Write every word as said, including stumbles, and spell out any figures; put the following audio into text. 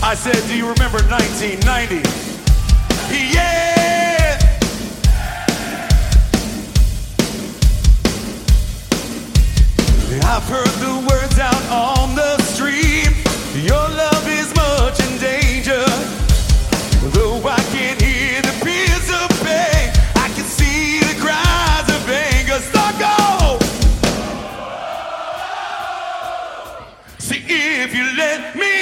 I said, do you remember nineteen ninety? Yeah! I've heard the words out on the street. Your love is much in danger. Though I can't hear the peals of pain, I can see the cries of anger. Stocko! See if you let me